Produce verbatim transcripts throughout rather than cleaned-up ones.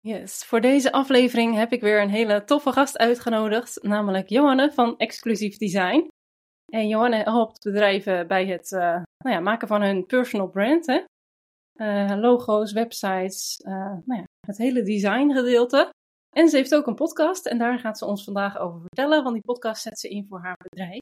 Yes, voor deze aflevering heb ik weer een hele toffe gast uitgenodigd, namelijk Johanne van Exclusief Design. En Johanne helpt bedrijven bij het uh, nou ja, maken van hun personal brand, hè? Uh, logo's, websites, uh, nou ja, het hele designgedeelte. En ze heeft ook een podcast en daar gaat ze ons vandaag over vertellen, want die podcast zet ze in voor haar bedrijf.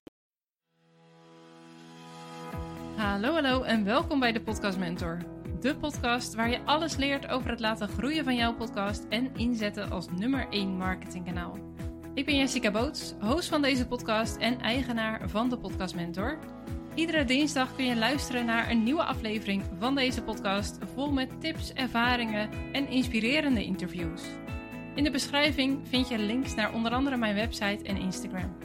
Hallo, hallo en welkom bij de Podcast Mentor. De podcast waar je alles leert over het laten groeien van jouw podcast en inzetten als nummer één marketingkanaal. Ik ben Jessica Boots, host van deze podcast en eigenaar van de Podcast Mentor. Iedere dinsdag kun je luisteren naar een nieuwe aflevering van deze podcast, vol met tips, ervaringen en inspirerende interviews. In de beschrijving vind je links naar onder andere mijn website en Instagram.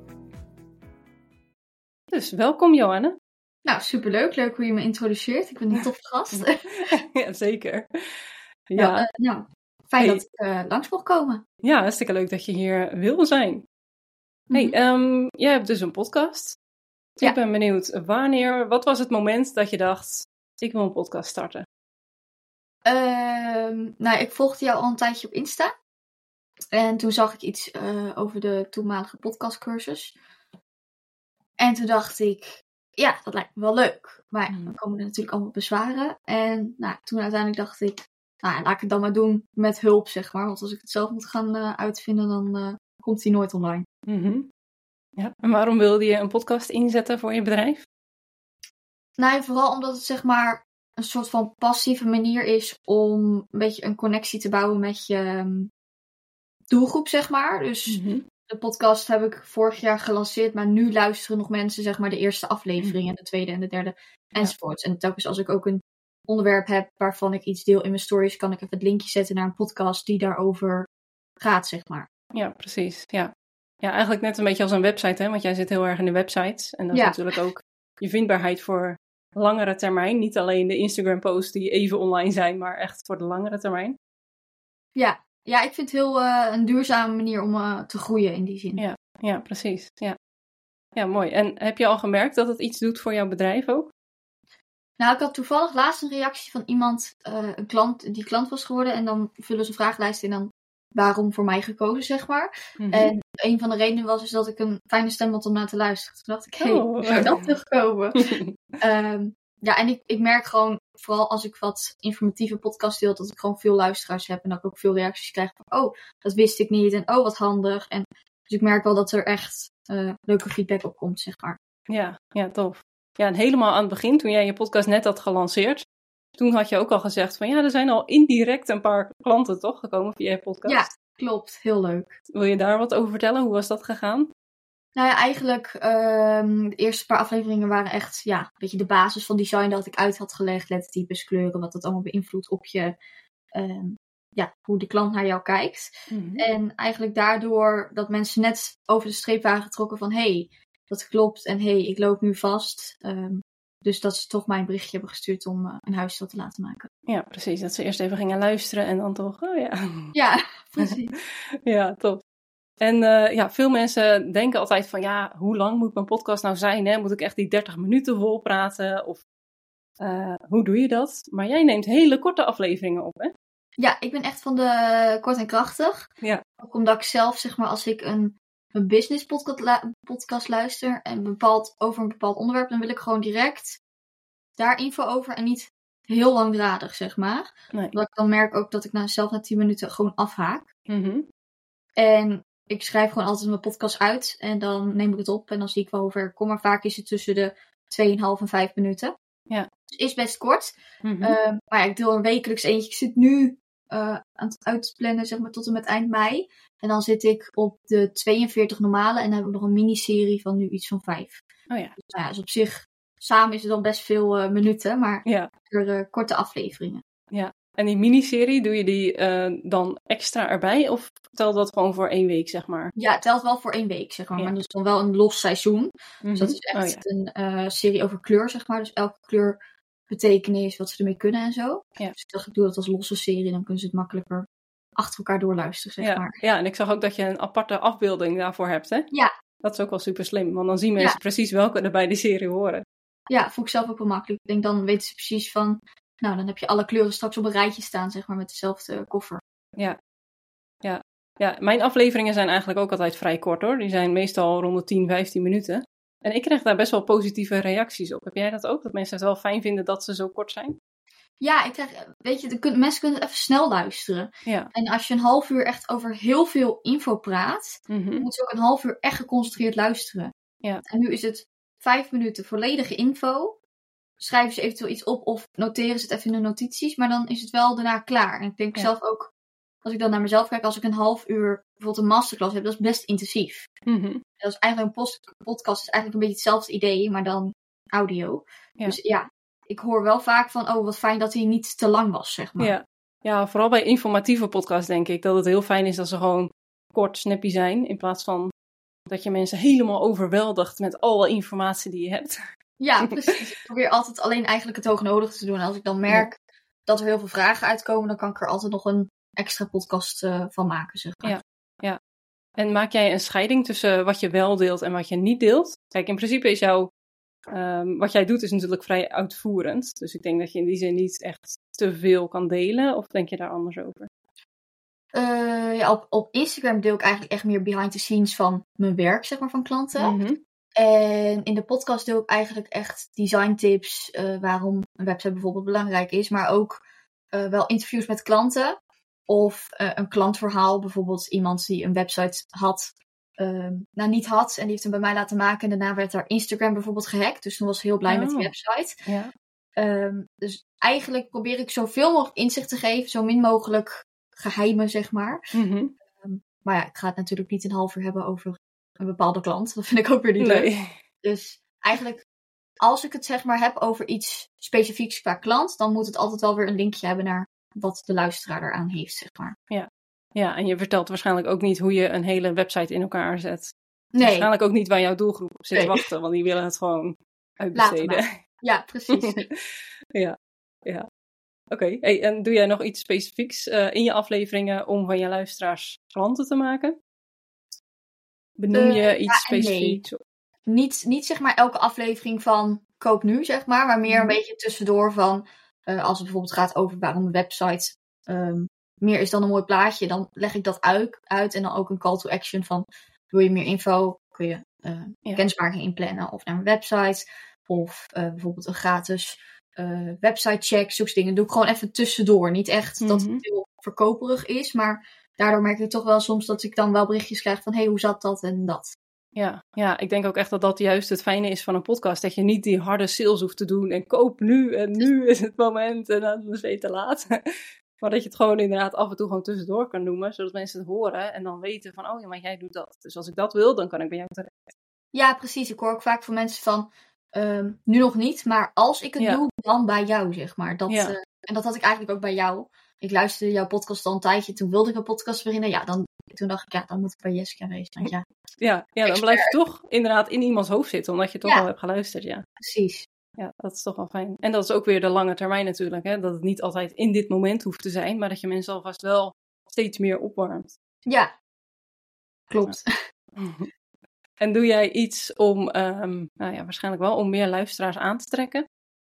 Dus welkom Johanne. Nou, superleuk. Leuk hoe je me introduceert. Ik ben een toffe gast. Ja, zeker. Ja. Nou, uh, nou fijn hey. dat ik uh, langs mocht komen. Ja, hartstikke leuk dat je hier wil zijn. Mm-hmm. Hey, um, jij hebt dus een podcast. Ja. Ik ben benieuwd, wanneer, wat was het moment dat je dacht, ik wil een podcast starten? Uh, nou, ik volgde jou al een tijdje op Insta. En toen zag ik iets uh, over de toenmalige podcastcursus. En toen dacht ik, ja, dat lijkt me wel leuk. Maar mm. dan komen er natuurlijk allemaal bezwaren. En nou, toen uiteindelijk dacht ik, nou, laat ik het dan maar doen met hulp, zeg maar. Want als ik het zelf moet gaan uh, uitvinden, dan uh, komt die nooit online. Mm-hmm. Ja. En waarom wilde je een podcast inzetten voor je bedrijf? Nou, vooral omdat het zeg maar een soort van passieve manier is om een beetje een connectie te bouwen met je um, doelgroep, zeg maar. Dus mm-hmm. de podcast heb ik vorig jaar gelanceerd, maar nu luisteren nog mensen zeg maar de eerste aflevering en de tweede en de derde enzovoorts. Ja. En telkens als ik ook een onderwerp heb waarvan ik iets deel in mijn stories, kan ik even het linkje zetten naar een podcast die daarover gaat, zeg maar. Ja, precies. Ja. Ja, eigenlijk net een beetje als een website, hè? Want jij zit heel erg in de websites. En dat ja. is natuurlijk ook je vindbaarheid voor langere termijn. Niet alleen de Instagram posts die even online zijn, maar echt voor de langere termijn. Ja, ja ik vind het heel uh, een duurzame manier om uh, te groeien in die zin. Ja, ja precies. Ja. ja, mooi. En heb je al gemerkt dat het iets doet voor jouw bedrijf ook? Nou, ik had toevallig laatst een reactie van iemand, uh, een klant die klant was geworden. En dan vullen ze een vragenlijst in en dan waarom voor mij gekozen, zeg maar. Mm-hmm. En een van de redenen was is dat ik een fijne stem had om naar te luisteren. Toen dacht ik, hé, hey, oh. hoe zou dat terugkomen? um, ja, en ik, ik merk gewoon, vooral als ik wat informatieve podcast deel, dat ik gewoon veel luisteraars heb. En dat ik ook veel reacties krijg van, oh, dat wist ik niet. En oh, wat handig. En dus ik merk wel dat er echt uh, leuke feedback op komt, zeg maar. Ja, ja, tof. Ja, en helemaal aan het begin, toen jij je podcast net had gelanceerd, toen had je ook al gezegd van ja, er zijn al indirect een paar klanten toch gekomen via je podcast. Ja, klopt. Heel leuk. Wil je daar wat over vertellen? Hoe was dat gegaan? Nou ja, eigenlijk um, de eerste paar afleveringen waren echt ja, een beetje de basis van design dat ik uit had gelegd. Lettertypes, kleuren, wat dat allemaal beïnvloedt op je, um, ja, hoe de klant naar jou kijkt. Mm-hmm. En eigenlijk daardoor dat mensen net over de streep waren getrokken van hé, hey, dat klopt en hé, hey, ik loop nu vast. Um, Dus dat ze toch mij een berichtje hebben gestuurd om uh, een huisstijl te laten maken. Ja, precies. Dat ze eerst even gingen luisteren en dan toch, oh ja. Ja, precies. Ja, top. En uh, ja, veel mensen denken altijd van ja, hoe lang moet mijn podcast nou zijn? Hè? Moet ik echt die dertig minuten vol praten? Of uh, hoe doe je dat? Maar jij neemt hele korte afleveringen op, hè? Ja, ik ben echt van de kort en krachtig. Ja. Ook omdat ik zelf, zeg maar, als ik een, een business podcast, lu- podcast luister en bepaald, over een bepaald onderwerp, dan wil ik gewoon direct daar info over en niet heel langdradig, zeg maar. Nee. Omdat ik dan merk ook dat ik na, zelf na tien minuten gewoon afhaak. Mm-hmm. En ik schrijf gewoon altijd mijn podcast uit en dan neem ik het op en dan zie ik wel hoe ver ik kom. Maar vaak is het tussen de twee komma vijf en vijf minuten. Ja. Dus is best kort. Mm-hmm. Uh, maar ja, ik deel er wekelijks eentje. Ik zit nu uh, aan het uitplannen, zeg maar, tot en met eind mei. En dan zit ik op de tweeënveertig normale en dan heb ik nog een miniserie van nu iets van vijf. Oh ja. Dus, nou ja, dus op zich, samen is het dan best veel uh, minuten, maar ja. voor uh, korte afleveringen. Ja. En die miniserie, doe je die uh, dan extra erbij? Of telt dat gewoon voor één week, zeg maar? Ja, het telt wel voor één week, zeg maar. Ja. Maar dat is dan wel een los seizoen. Mm-hmm. Dus dat is echt oh, ja. een uh, serie over kleur, zeg maar. Dus elke kleur betekenis, wat ze ermee kunnen en zo. Ja. Dus ik dacht, ik doe dat als losse serie. Dan kunnen ze het makkelijker achter elkaar doorluisteren, zeg ja. maar. Ja, en ik zag ook dat je een aparte afbeelding daarvoor hebt, hè? Ja. Dat is ook wel super slim, want dan zien mensen ja. precies welke er bij die serie horen. Ja, vond ik zelf ook wel makkelijk. Ik denk, dan weten ze precies van, nou, dan heb je alle kleuren straks op een rijtje staan, zeg maar, met dezelfde koffer. Ja. Ja. Ja, mijn afleveringen zijn eigenlijk ook altijd vrij kort hoor. Die zijn meestal rond de tien, vijftien minuten. En ik krijg daar best wel positieve reacties op. Heb jij dat ook? Dat mensen het wel fijn vinden dat ze zo kort zijn? Ja, ik krijg, weet je, de, kun, mensen kunnen even snel luisteren. Ja. En als je een half uur echt over heel veel info praat, Mm-hmm. dan moet je ook een half uur echt geconcentreerd luisteren. Ja. En nu is het vijf minuten volledige info. Schrijven ze eventueel iets op of noteren ze het even in de notities. Maar dan is het wel daarna klaar. En ik denk Ja. zelf ook, als ik dan naar mezelf kijk, als ik een half uur bijvoorbeeld een masterclass heb, dat is best intensief. Mm-hmm. Dat is eigenlijk een post- podcast, is eigenlijk een beetje hetzelfde idee, maar dan audio. Ja. Dus ja, ik hoor wel vaak van, oh wat fijn dat hij niet te lang was, zeg maar. Ja. Ja, vooral bij informatieve podcasts denk ik dat het heel fijn is dat ze gewoon kort, snappy zijn. In plaats van dat je mensen helemaal overweldigt met alle informatie die je hebt. Ja, precies. Ik probeer altijd alleen eigenlijk het hoognodige te doen. En als ik dan merk ja. dat er heel veel vragen uitkomen, dan kan ik er altijd nog een extra podcast uh, van maken, zeg maar. Ja, ja. En maak jij een scheiding tussen wat je wel deelt en wat je niet deelt? Kijk, in principe is jouw, um, wat jij doet is natuurlijk vrij uitvoerend. Dus ik denk dat je in die zin niet echt te veel kan delen. Of denk je daar anders over? Uh, ja, op, op Instagram deel ik eigenlijk echt meer behind the scenes van mijn werk, zeg maar, van klanten. Mm-hmm. En in de podcast deel ik eigenlijk echt design tips, uh, waarom een website bijvoorbeeld belangrijk is. Maar ook uh, wel interviews met klanten. Of uh, een klantverhaal, bijvoorbeeld iemand die een website had, uh, nou niet had. En die heeft hem bij mij laten maken. En daarna werd haar Instagram bijvoorbeeld gehackt. Dus toen was ze heel blij oh. met die website. Ja. Um, dus eigenlijk probeer ik zoveel mogelijk inzicht te geven. Zo min mogelijk geheimen, zeg maar. Mm-hmm. Um, maar ja, ik ga het natuurlijk niet een half uur hebben over een bepaalde klant. Dat vind ik ook weer niet nee. leuk. Dus eigenlijk, als ik het zeg maar heb over iets specifieks qua klant, dan moet het altijd wel weer een linkje hebben naar wat de luisteraar eraan heeft, zeg maar. Ja, ja, en je vertelt waarschijnlijk ook niet hoe je een hele website in elkaar zet. Nee. Waarschijnlijk ook niet waar jouw doelgroep op zit te nee. wachten, want die willen het gewoon uitbesteden. Ja, precies. ja, ja. Oké, okay. Hey, en doe jij nog iets specifieks uh, in je afleveringen om van je luisteraars klanten te maken? Benoem je uh, iets ja, specifieks? Nee. Niet, niet zeg maar elke aflevering van koop nu, zeg maar. Maar meer een mm. beetje tussendoor van, uh, als het bijvoorbeeld gaat over waarom een website um, meer is dan een mooi plaatje. Dan leg ik dat uit, uit en dan ook een call to action van, wil je meer info? Kun je uh, ja. kennismaking inplannen of naar een website. Of uh, bijvoorbeeld een gratis uh, website check, zulke dingen. Doe ik gewoon even tussendoor. Niet echt mm-hmm. dat het heel verkoperig is, maar daardoor merk ik toch wel soms dat ik dan wel berichtjes krijg van, hé, hey, hoe zat dat en dat. Ja, ja, ik denk ook echt dat dat juist het fijne is van een podcast. Dat je niet die harde sales hoeft te doen en koop nu en nu is het moment en dan is het weer te laat. Maar dat je het gewoon inderdaad af en toe gewoon tussendoor kan noemen, zodat mensen het horen en dan weten van, oh ja, maar jij doet dat. Dus als ik dat wil, dan kan ik bij jou terecht. Ja, precies. Ik hoor ook vaak van mensen van, um, nu nog niet, maar als ik het ja. doe, dan bij jou, zeg maar. Dat, ja. uh, en dat had ik eigenlijk ook bij jou. Ik luisterde jouw podcast al een tijdje, toen wilde ik een podcast beginnen. Ja, dan, toen dacht ik, ja, dan moet ik bij Jessica wezen. Want ja, ja, ja, dan blijf je toch inderdaad in iemands hoofd zitten, omdat je toch ja. al hebt geluisterd, ja. Precies. Ja, dat is toch wel fijn. En dat is ook weer de lange termijn natuurlijk, hè. Dat het niet altijd in dit moment hoeft te zijn, maar dat je mensen alvast wel steeds meer opwarmt. Ja, klopt. Ja. En doe jij iets om, um, nou ja, waarschijnlijk wel, om meer luisteraars aan te trekken?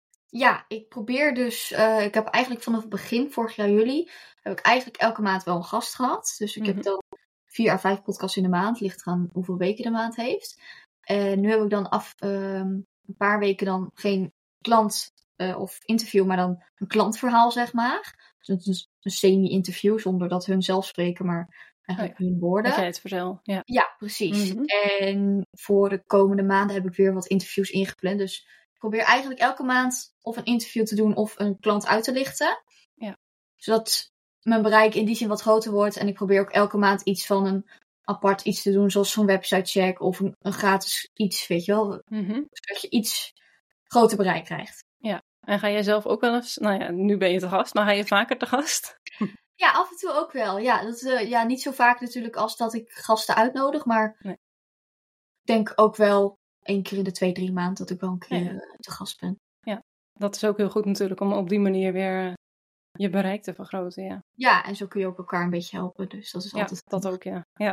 Ja, ik probeer dus, uh, ik heb eigenlijk vanaf het begin, vorig jaar juli, heb ik eigenlijk elke maand wel een gast gehad. Dus ik mm-hmm. heb dan vier à vijf podcasts in de maand, ligt eraan hoeveel weken de maand heeft. En nu heb ik dan af um, een paar weken dan geen klant uh, of interview, maar dan een klantverhaal, zeg maar. Dus een, een semi-interview, zonder dat hun zelf spreken, maar eigenlijk oh ja. hun woorden. Dat jij het vertel, ja. Ja, precies. Mm-hmm. En voor de komende maanden heb ik weer wat interviews ingepland, dus ik probeer eigenlijk elke maand of een interview te doen of een klant uit te lichten. Ja. Zodat mijn bereik in die zin wat groter wordt. En ik probeer ook elke maand iets van een apart iets te doen. Zoals zo'n website check of een, een gratis iets, weet je wel. Mm-hmm. Zodat je iets groter bereik krijgt. Ja, en ga jij zelf ook wel eens, nou ja, nu ben je te gast, maar ga je vaker te gast? Ja, af en toe ook wel. Ja, dat, uh, ja, niet zo vaak natuurlijk als dat ik gasten uitnodig. Maar nee. Ik denk ook wel één keer in de twee, drie maanden dat ik wel een keer ja. uh, te gast ben. Ja, dat is ook heel goed natuurlijk om op die manier weer uh, je bereik te vergroten, ja. Ja, en zo kun je ook elkaar een beetje helpen, dus dat is ja, altijd... dat ook, ja. ja.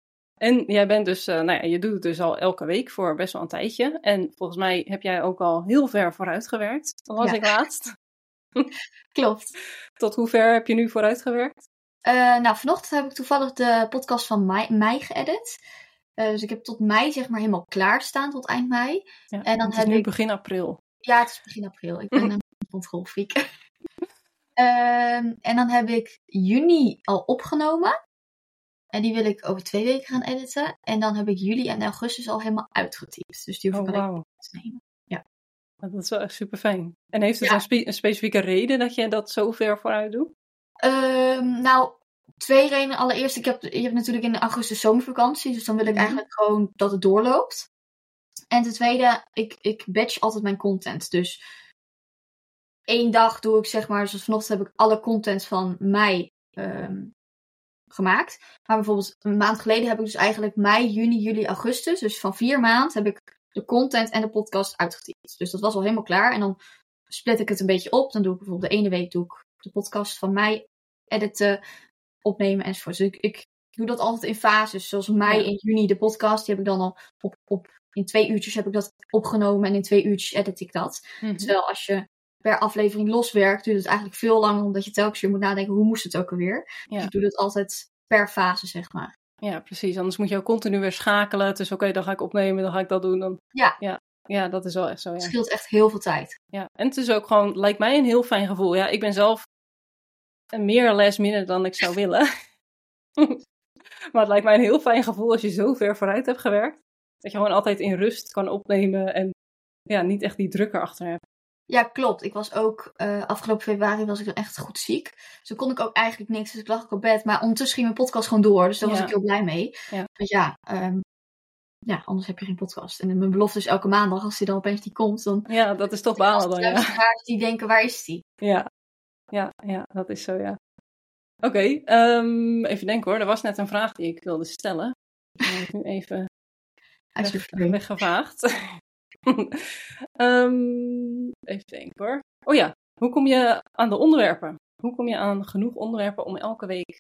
En jij bent dus, uh, nou ja, je doet het dus al elke week voor best wel een tijdje. En volgens mij heb jij ook al heel ver vooruit gewerkt, dat was ja. ik laatst. Klopt. Tot hoe ver heb je nu vooruit gewerkt? Uh, nou, vanochtend heb ik toevallig de podcast van mei, mei geëdit. Uh, dus ik heb tot mei zeg maar helemaal klaarstaan, tot eind mei. Ja, en dan het is heb nu ik... begin april. Ja, het is begin april. Ik ben een controlfreak. uh, en dan heb ik juni al opgenomen. En die wil ik over twee weken gaan editen. En dan heb ik juli en augustus al helemaal uitgetypt. Dus die hoef oh, ik alleen wow. te nemen. Ja. Dat is wel echt super fijn. En heeft het ja. een, spe- een specifieke reden dat je dat zo ver vooruit doet? Um, nou, twee redenen. Allereerst, ik heb, je hebt natuurlijk in augustus zomervakantie. Dus dan wil ik mm-hmm. eigenlijk gewoon dat het doorloopt. En ten tweede, ik, ik batch altijd mijn content. Dus één dag doe ik zeg maar, zoals vanochtend heb ik alle content van mei um, gemaakt. Maar bijvoorbeeld een maand geleden heb ik dus eigenlijk mei, juni, juli, augustus. Dus van vier maanden heb ik de content en de podcast uitgetypt. Dus dat was al helemaal klaar. En dan split ik het een beetje op. Dan doe ik bijvoorbeeld de ene week doe ik de podcast van mei editen, opnemen enzovoort. Dus ik, ik doe dat altijd in fases. Zoals mei ja. en juni de podcast. Die heb ik dan al op, op in twee uurtjes heb ik dat opgenomen. En in twee uurtjes edit ik dat. Mm-hmm. Terwijl als je per aflevering loswerkt, duurt het eigenlijk veel langer. Omdat je telkens weer moet nadenken, hoe moest het ook alweer? Ja. Dus ik doe dat altijd per fase, zeg maar. Ja, precies. Anders moet je ook continu weer schakelen. Dus oké, okay, dan ga ik opnemen, dan ga ik dat doen. Dan... Ja. ja. Ja, dat is wel echt zo, ja. Het scheelt echt heel veel tijd. Ja, en het is ook gewoon, lijkt mij een heel fijn gevoel. Ja, ik ben zelf meer last minute dan ik zou willen. Maar het lijkt mij een heel fijn gevoel als je zo ver vooruit hebt gewerkt. Dat je gewoon altijd in rust kan opnemen en ja, niet echt die druk erachter hebt. Ja, klopt. Ik was ook, uh, afgelopen februari was ik dan echt goed ziek. Dus toen kon ik ook eigenlijk niks, dus ik lag ook op bed. Maar ondertussen ging mijn podcast gewoon door, dus daar was ja. ik heel blij mee. Ja. Want ja, um, ja, anders heb je geen podcast. En mijn belofte is elke maandag, als die dan opeens niet komt, dan... Ja, dat is toch balen dan, ja. Die denken, waar is die? Ja, ja, ja, dat is zo, ja. Oké, okay, um, even denken hoor. Er was net een vraag die ik wilde stellen. Dan heb ik nu even weg, weggevaagd. um, even denken hoor. Oh ja, hoe kom je aan de onderwerpen? Hoe kom je aan genoeg onderwerpen om elke week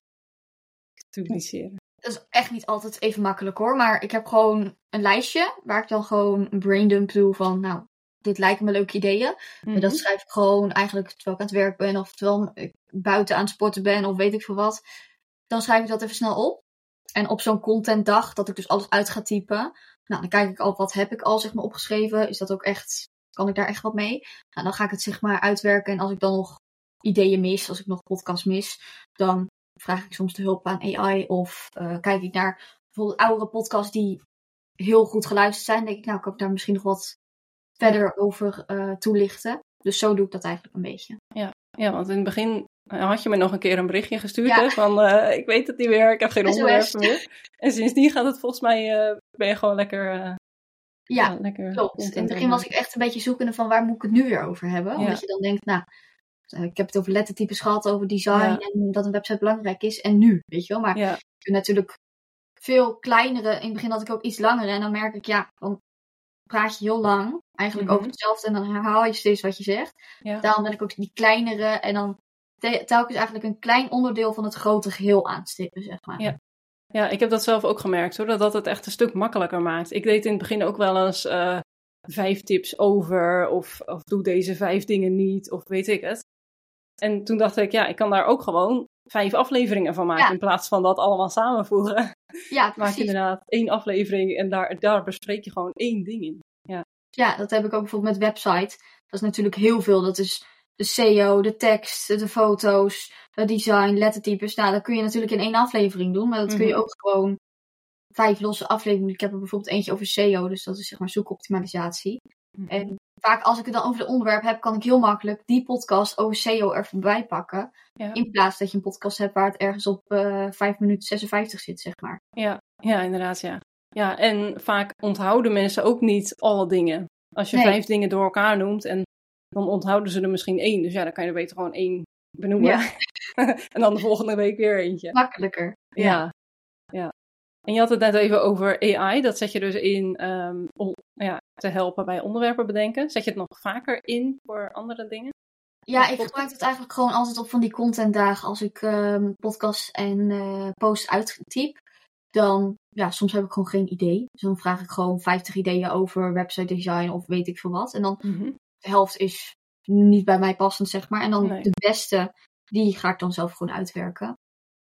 te publiceren? Dat is echt niet altijd even makkelijk hoor. Maar ik heb gewoon een lijstje waar ik dan gewoon een braindump doe van, nou, dit lijken me leuke ideeën. Mm-hmm. En dat schrijf ik gewoon eigenlijk terwijl ik aan het werk ben of terwijl ik buiten aan het sporten ben of weet ik veel wat. Dan schrijf ik dat even snel op. En op zo'n contentdag, dat ik dus alles uit ga typen. Nou, dan kijk ik al, wat heb ik al zeg maar opgeschreven? Is dat ook echt, kan ik daar echt wat mee? Nou, dan ga ik het zeg maar uitwerken. En als ik dan nog ideeën mis, als ik nog podcasts mis, dan vraag ik soms de hulp aan A I. Of uh, kijk ik naar bijvoorbeeld oudere podcasts die heel goed geluisterd zijn. Dan denk ik, nou, kan ik daar misschien nog wat verder over uh, toelichten. Dus zo doe ik dat eigenlijk een beetje. Ja, ja, want in het begin had je me nog een keer een berichtje gestuurd. Ja. Hè, van uh, ik weet het niet meer, ik heb geen onderwerpen meer. En sindsdien gaat het volgens mij, uh, ben je gewoon lekker... Uh, ja, ja, lekker klopt. In het begin was ik echt een beetje zoekende van waar moet ik het nu weer over hebben. Ja. Omdat je dan denkt, nou, ik heb het over lettertypes gehad, over design ja. en dat een website belangrijk is. En nu, weet je wel. Maar ja. ik heb natuurlijk veel kleinere, in het begin had ik ook iets langere. En dan merk ik, ja, dan praat je heel lang. Eigenlijk mm-hmm. over hetzelfde en dan herhaal je steeds wat je zegt. Ja. Daarom ben ik ook die kleinere en dan te- telkens eigenlijk een klein onderdeel van het grote geheel aanstippen, zeg maar. Ja. Ja, ik heb dat zelf ook gemerkt hoor, dat dat het echt een stuk makkelijker maakt. Ik deed in het begin ook wel eens uh, vijf tips over of, of doe deze vijf dingen niet of weet ik het. En toen dacht ik, ja, ik kan daar ook gewoon vijf afleveringen van maken ja. in plaats van dat allemaal samenvoegen. Ja, precies. Maak je inderdaad één aflevering en daar, daar bespreek je gewoon één ding in. Ja. Ja, dat heb ik ook bijvoorbeeld met website. Dat is natuurlijk heel veel. Dat is de S E O, de tekst, de foto's, het design, lettertypes. Nou, dat kun je natuurlijk in één aflevering doen. Maar dat mm-hmm. kun je ook gewoon vijf losse afleveringen. Ik heb er bijvoorbeeld eentje over S E O. Dus dat is zeg maar zoekoptimalisatie. Mm-hmm. En vaak als ik het dan over het onderwerp heb, kan ik heel makkelijk die podcast over S E O er voorbij pakken. Ja. In plaats dat je een podcast hebt waar het ergens op uh, vijf minuten zesenvijftig zit, zeg maar. Ja, ja inderdaad, ja. Ja, en vaak onthouden mensen ook niet alle dingen. Als je nee. vijf dingen door elkaar noemt en dan onthouden ze er misschien één. Dus ja, dan kan je er beter gewoon één benoemen. Ja. En dan de volgende week weer eentje. Makkelijker. Ja. ja, ja. En je had het net even over A I. Dat zet je dus in um, om ja, te helpen bij onderwerpen bedenken. Zet je het nog vaker in voor andere dingen? Ja, ik gebruik het eigenlijk gewoon altijd op van die contentdagen. Als ik um, podcasts en uh, posts uittyp. Dan, ja, soms heb ik gewoon geen idee. Dus dan vraag ik gewoon vijftig ideeën over website design of weet ik veel wat. En dan mm-hmm. de helft is niet bij mij passend, zeg maar. En dan nee. de beste, die ga ik dan zelf gewoon uitwerken.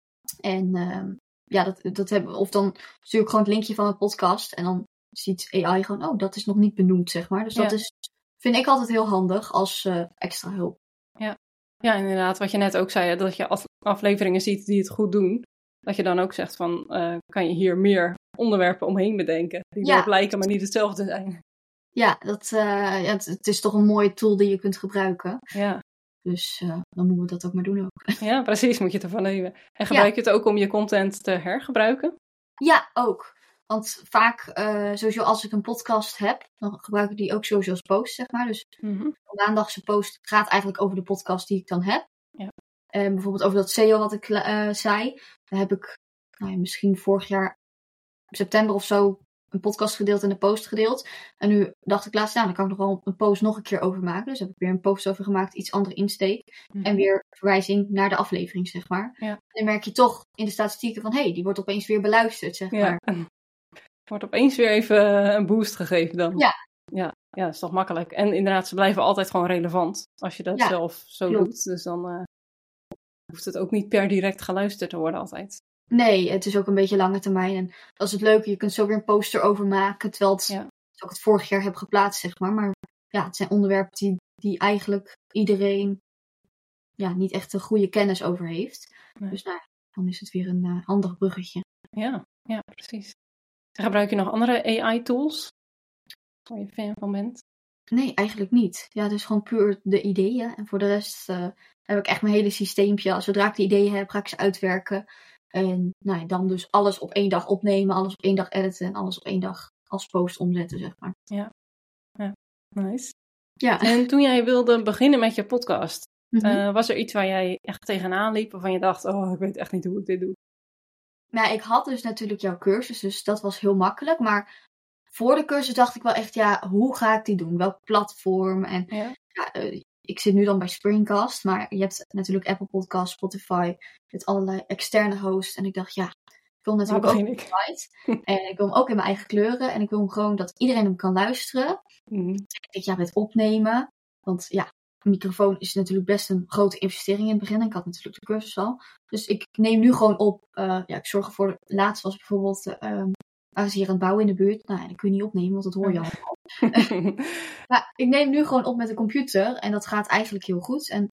En um, ja, dat, dat hebben, of dan stuur ik gewoon het linkje van een podcast. En dan ziet A I gewoon, oh, dat is nog niet benoemd, zeg maar. Dus dat Ja. is, vind ik altijd heel handig als uh, extra hulp. Ja. ja, inderdaad. Wat je net ook zei, dat je af- afleveringen ziet die het goed doen. Dat je dan ook zegt van, uh, kan je hier meer onderwerpen omheen bedenken. Die Ja. wel lijken, maar niet hetzelfde zijn. Ja, dat, uh, ja het, het is toch een mooie tool die je kunt gebruiken. Ja. Dus uh, dan moeten we dat ook maar doen ook. Ja, precies. Moet je het ervan nemen. En gebruik ja. je het ook om je content te hergebruiken? Ja, ook. Want vaak, uh, sowieso als ik een podcast heb, dan gebruik ik die ook sowieso als post, zeg maar. Dus mm-hmm. de maandagse post gaat eigenlijk over de podcast die ik dan heb. Ja. Uh, bijvoorbeeld over dat S E O wat ik uh, zei. Daar heb ik nou ja, misschien vorig jaar september of zo een podcast gedeeld en een post gedeeld. En nu dacht ik laatst, nou, dan kan ik nog wel een post nog een keer over maken. Dus heb ik weer een post over gemaakt, iets andere insteek. Mm-hmm. En weer verwijzing naar de aflevering, zeg maar. Ja. En dan merk je toch in de statistieken van, hé, hey, die wordt opeens weer beluisterd, zeg ja. maar. Wordt opeens weer even een boost gegeven dan. Ja. Ja, ja, dat is toch makkelijk. En inderdaad, ze blijven altijd gewoon relevant. Als je dat ja, zelf zo klopt. doet. Dus dan uh, hoeft het ook niet per direct geluisterd te worden altijd. Nee, het is ook een beetje lange termijn. En dat is het leuke. Je kunt zo weer een poster over maken. Terwijl het, ja. ik het vorig jaar heb geplaatst, zeg maar. Maar ja, het zijn onderwerpen die, die eigenlijk iedereen ja, niet echt een goede kennis over heeft. Nee. Dus nou, dan is het weer een uh, handig bruggetje. Ja, ja, precies. En gebruik je nog andere A I-tools? Waar je fan van bent? Nee, eigenlijk niet. Ja, het is gewoon puur de ideeën. En voor de rest uh, heb ik echt mijn hele systeempje. Zodra ik de ideeën heb, ga ik ze uitwerken. En nou ja, dan dus alles op één dag opnemen, alles op één dag editen en alles op één dag als post omzetten, zeg maar. Ja, ja. Nice. Ja. En toen jij wilde beginnen met je podcast, mm-hmm. uh, was er iets waar jij echt tegenaan liep, waarvan je dacht, oh, ik weet echt niet hoe ik dit doe? Nou, ik had dus natuurlijk jouw cursus, dus dat was heel makkelijk. Maar voor de cursus dacht ik wel echt, ja, hoe ga ik die doen? Welk platform? En ja. Ja, uh, ik zit nu dan bij Springcast, maar je hebt natuurlijk Apple Podcasts, Spotify, met allerlei externe hosts. En ik dacht, ja, ik wil natuurlijk ook een site. En ik wil hem ook in mijn eigen kleuren. En ik wil hem gewoon dat iedereen hem kan luisteren. Mm-hmm. Ik denk, ja, met opnemen. Want ja, een microfoon is natuurlijk best een grote investering in het begin. En ik had natuurlijk de cursus al. Dus ik neem nu gewoon op. Uh, ja, ik zorg ervoor. Laatst was bijvoorbeeld, uh, um, waren ze hier aan het bouwen in de buurt. Nou ja, dat kun je niet opnemen, want dat hoor je allemaal. Maar ik neem nu gewoon op met de computer. En dat gaat eigenlijk heel goed. En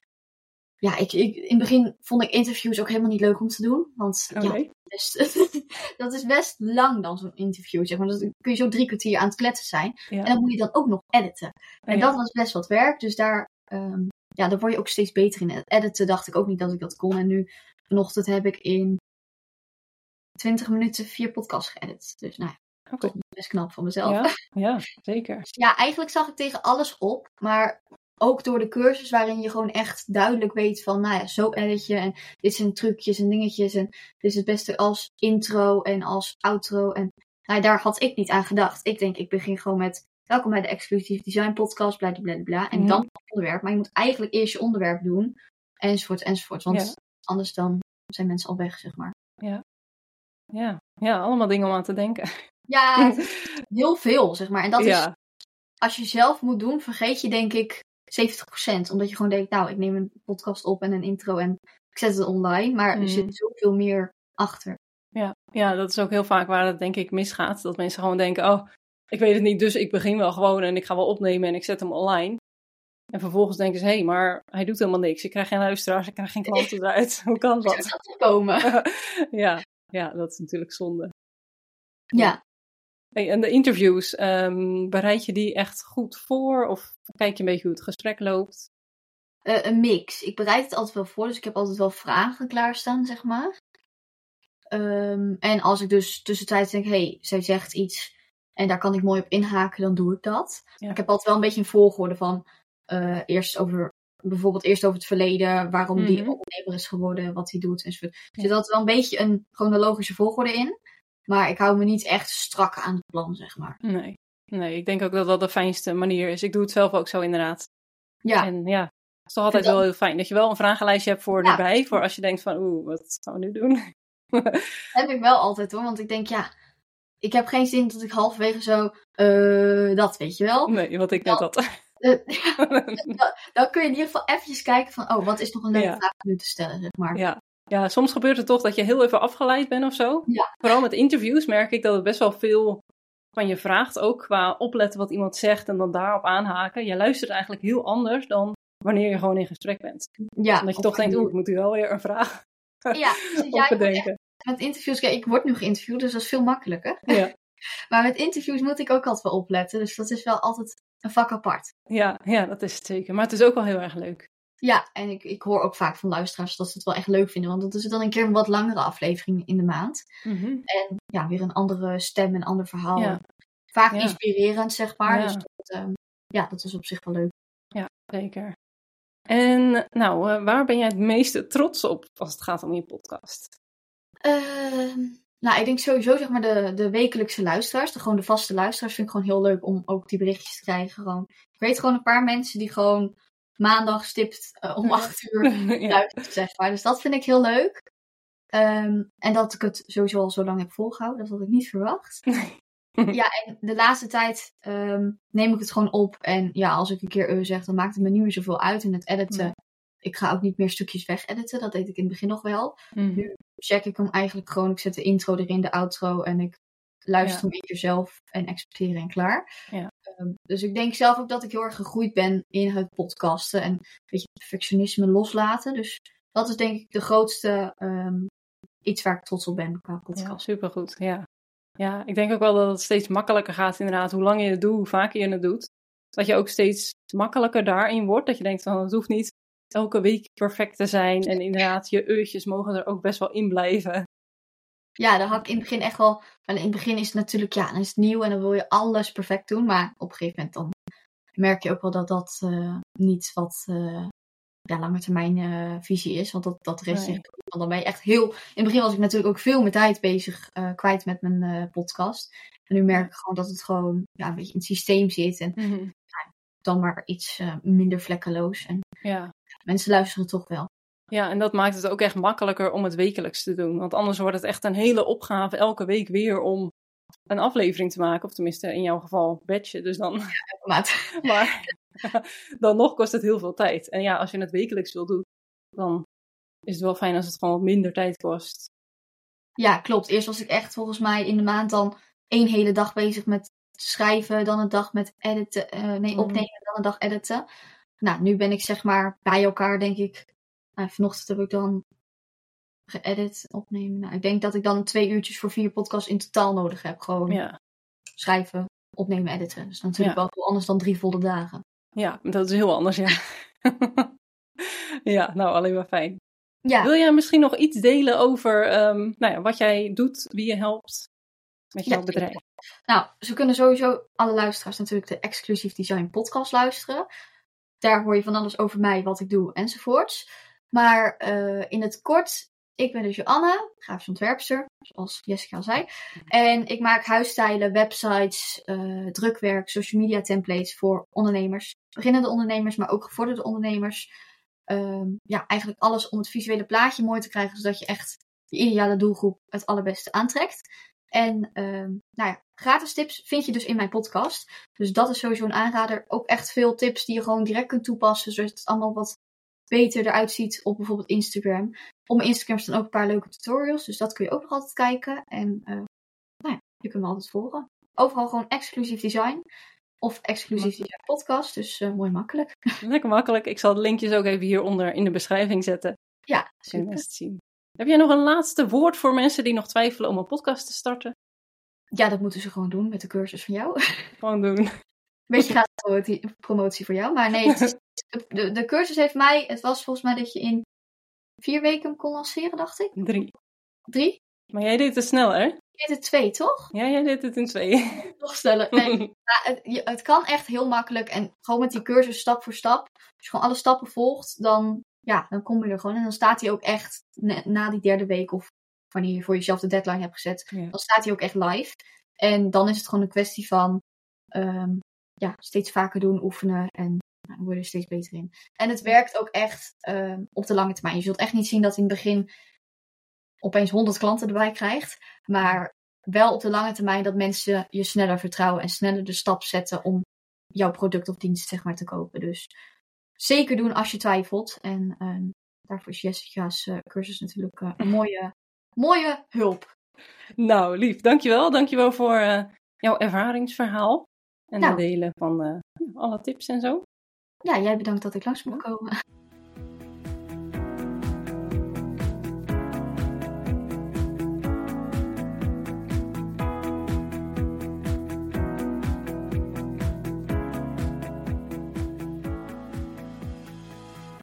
ja, ik, ik, in het begin vond ik interviews ook helemaal niet leuk om te doen. Want okay. ja, best, dat is best lang dan zo'n interview. Zeg maar. Dan kun je zo drie kwartier aan het kletsen zijn. Ja. En dan moet je dan ook nog editen. En ja. dat was best wat werk. Dus daar, um, ja, daar word je ook steeds beter in. Editen dacht ik ook niet dat ik dat kon. En nu, vanochtend heb ik in twintig minuten vier podcasts geëdit. Dus nou ja. Okay. Toch best knap van mezelf. Ja, ja, zeker. Ja, eigenlijk zag ik tegen alles op. Maar ook door de cursus waarin je gewoon echt duidelijk weet van, nou ja, zo edit je. En dit zijn trucjes en dingetjes. En dit is het beste als intro en als outro. En nou, daar had ik niet aan gedacht. Ik denk, ik begin gewoon met, welkom bij de Exclusive Design Podcast, bla bla bla bla. En mm. dan het onderwerp. Maar je moet eigenlijk eerst je onderwerp doen. Enzovoort, enzovoort. Want ja. anders dan zijn mensen al weg, zeg maar. Ja. Ja. Ja, allemaal dingen om aan te denken. Ja, heel veel, zeg maar. En dat ja. is, als je zelf moet doen, vergeet je denk ik zeventig procent. Omdat je gewoon denkt, nou, ik neem een podcast op en een intro en ik zet het online. Maar mm. er zit zoveel meer achter. Ja. ja, dat is ook heel vaak waar het denk ik misgaat. Dat mensen gewoon denken, oh, ik weet het niet, dus ik begin wel gewoon en ik ga wel opnemen en ik zet hem online. En vervolgens denken ze, hé, hey, maar hij doet helemaal niks. Ik krijg geen luisteraars, ik krijg geen klanten eruit. Hoe kan dat? Zou dat komen? ja, ja, dat is natuurlijk zonde. Ja. Hey, en de interviews, um, bereid je die echt goed voor? Of kijk je een beetje hoe het gesprek loopt? Uh, een mix. Ik bereid het altijd wel voor, dus ik heb altijd wel vragen klaarstaan, zeg maar. Um, en als ik dus tussentijds denk, hé, hey, zij zegt iets en daar kan ik mooi op inhaken, dan doe ik dat. Ja. Ik heb altijd wel een beetje een volgorde van uh, eerst over, bijvoorbeeld eerst over het verleden, waarom mm-hmm. die ondernemer is geworden, wat hij doet enzovoort. Er ja. zit altijd wel een beetje een chronologische volgorde in. Maar ik hou me niet echt strak aan het plan, zeg maar. Nee, nee, ik denk ook dat dat de fijnste manier is. Ik doe het zelf ook zo inderdaad. Ja. En ja, het is toch altijd wel heel fijn dat je wel een vragenlijstje hebt voor ja. erbij. Voor als je denkt van, oeh, wat gaan we nu doen? Dat heb ik wel altijd hoor, want ik denk ja, ik heb geen zin dat ik halverwege zo, uh, dat weet je wel. Nee, wat ik net had. Uh, ja, dan, dan kun je in ieder geval eventjes kijken van, oh, wat is nog een leuke ja. vraag nu te stellen, zeg maar. Ja, ja, soms gebeurt het toch dat je heel even afgeleid bent of zo. Ja. Vooral met interviews merk ik dat het best wel veel van je vraagt. Ook qua opletten wat iemand zegt en dan daarop aanhaken. Je luistert eigenlijk heel anders dan wanneer je gewoon in gesprek bent. Ja, Omdat je toch denkt, oeh, ik moet u wel weer een vraag ja, dus op bedenken. Met interviews, kijk, ik word nu geïnterviewd, dus dat is veel makkelijker. Ja. Maar met interviews moet ik ook altijd wel opletten. Dus dat is wel altijd een vak apart. Ja, ja, dat is het zeker. Maar het is ook wel heel erg leuk. Ja, en ik, ik hoor ook vaak van luisteraars dat ze het wel echt leuk vinden. Want dat is dan een keer een wat langere aflevering in de maand. Mm-hmm. En ja, weer een andere stem en een ander verhaal. Ja. Vaak Ja. inspirerend, zeg maar. Ja. Dus dat, um, ja, dat is op zich wel leuk. Ja, zeker. En nou, uh, waar ben jij het meeste trots op als het gaat om je podcast? Uh, nou, ik denk sowieso zeg maar de, de wekelijkse luisteraars. De, gewoon de vaste luisteraars vind ik gewoon heel leuk om ook die berichtjes te krijgen. Gewoon. Ik weet gewoon een paar mensen die gewoon maandag stipt uh, om acht uur ja. luisteren, zeg maar. Dus dat vind ik heel leuk. Um, en dat ik het sowieso al zo lang heb volgehouden. Dat had ik niet verwacht. Ja, en de laatste tijd um, neem ik het gewoon op. En ja, als ik een keer uh zeg, dan maakt het me niet meer zoveel uit in het editen. Ja. Ik ga ook niet meer stukjes weg editen. Dat deed ik in het begin nog wel. Mm. Nu check ik hem eigenlijk gewoon. Ik zet de intro erin, de outro. En ik luister ja. hem een keer zelf en exporteren en klaar. Ja. Um, dus ik denk zelf ook dat ik heel erg gegroeid ben in het podcasten. En een beetje perfectionisme loslaten. Dus dat is denk ik de grootste um, iets waar ik trots op ben qua podcast. Ja, supergoed, ja. Ja, ik denk ook wel dat het steeds makkelijker gaat inderdaad. Hoe langer je het doet, hoe vaker je het doet. Dat je ook steeds makkelijker daarin wordt. Dat je denkt van het hoeft niet elke week perfect te zijn. En inderdaad, je uurtjes mogen er ook best wel in blijven. Ja, daar had ik in het begin echt wel... In het begin is het natuurlijk, ja, dan is het nieuw en dan wil je alles perfect doen. Maar op een gegeven moment dan merk je ook wel dat dat uh, niet wat uh, ja, lange termijn uh, visie is. Want dat, dat rest nee. Want dan ben je echt heel... In het begin was ik natuurlijk ook veel meer tijd bezig uh, kwijt met mijn uh, podcast. En nu merk ik gewoon dat het gewoon ja, een beetje in het systeem zit. En mm-hmm. ja, dan maar iets uh, minder vlekkeloos. En ja. mensen luisteren toch wel. Ja, en dat maakt het ook echt makkelijker om het wekelijks te doen. Want anders wordt het echt een hele opgave elke week weer om een aflevering te maken. Of tenminste in jouw geval batchen. Dus dan... Ja, maar dan nog kost het heel veel tijd. En ja, als je het wekelijks wil doen, dan is het wel fijn als het gewoon wat minder tijd kost. Ja, klopt. Eerst was ik echt volgens mij in de maand dan één hele dag bezig met schrijven. Dan een dag met editen. Uh, nee, opnemen. Dan een dag editen. Nou, nu ben ik zeg maar bij elkaar denk ik... Nou, vanochtend heb ik dan geëdit, opnemen. Nou, ik denk dat ik dan twee uurtjes voor vier podcasts in totaal nodig heb. Gewoon ja. schrijven, opnemen, editen. Dus natuurlijk ja. wel anders dan drie volle dagen. Ja, dat is heel anders, ja. Ja, nou alleen maar fijn. Ja. Wil jij misschien nog iets delen over um, nou ja, wat jij doet, wie je helpt met jouw ja, bedrijf? Nou, ze kunnen sowieso alle luisteraars natuurlijk de Exclusive Design podcast luisteren. Daar hoor je van alles over mij, wat ik doe enzovoorts. Maar uh, in het kort, ik ben dus Joanne, grafisch ontwerpster, zoals Jessica al zei. En ik maak huisstijlen, websites, uh, drukwerk, social media templates voor ondernemers. Beginnende ondernemers, maar ook gevorderde ondernemers. Um, ja, eigenlijk alles om het visuele plaatje mooi te krijgen, zodat je echt je ideale doelgroep het allerbeste aantrekt. En um, nou ja, gratis tips vind je dus in mijn podcast. Dus dat is sowieso een aanrader. Ook echt veel tips die je gewoon direct kunt toepassen, zodat het allemaal wat beter eruit ziet op bijvoorbeeld Instagram. Op mijn Instagram staan ook een paar leuke tutorials, dus dat kun je ook nog altijd kijken. En uh, nou ja, je kunt me altijd volgen. Overal gewoon Exclusive Design of Exclusive Design podcast, dus uh, mooi makkelijk. Lekker makkelijk. Ik zal de linkjes ook even hieronder in de beschrijving zetten. Ja, super. Mensen zien. Heb jij nog een laatste woord voor mensen die nog twijfelen om een podcast te starten? Ja, dat moeten ze gewoon doen met de cursus van jou. Gewoon doen. Beetje gratis promotie voor jou. Maar nee, het is, de, de cursus heeft mij... Het was volgens mij dat je in vier weken hem kon lanceren, dacht ik. Drie. Drie? Maar jij deed het snel, hè? Je deed het twee, toch? Ja, jij deed het in twee. Nog sneller. Nee, nou, het, je, het kan echt heel makkelijk. En gewoon met die cursus stap voor stap. Als je gewoon alle stappen volgt, dan... Ja, dan kom je er gewoon. En dan staat hij ook echt na, na die derde week of wanneer je voor jezelf de deadline hebt gezet. Ja. Dan staat hij ook echt live. En dan is het gewoon een kwestie van um, ja, steeds vaker doen, oefenen. En nou, dan word je er steeds beter in. En het werkt ook echt um, op de lange termijn. Je zult echt niet zien dat in het begin opeens honderd klanten erbij krijgt. Maar wel op de lange termijn dat mensen je sneller vertrouwen. En sneller de stap zetten om jouw product of dienst zeg maar te kopen. Dus... Zeker doen als je twijfelt. En um, daarvoor is Jessica's uh, cursus natuurlijk uh, een mooie, mooie hulp. Nou, lief. Dankjewel. Dankjewel voor uh, jouw ervaringsverhaal. En nou, het delen van uh, alle tips en zo. Ja, jij bedankt dat ik langs mocht komen.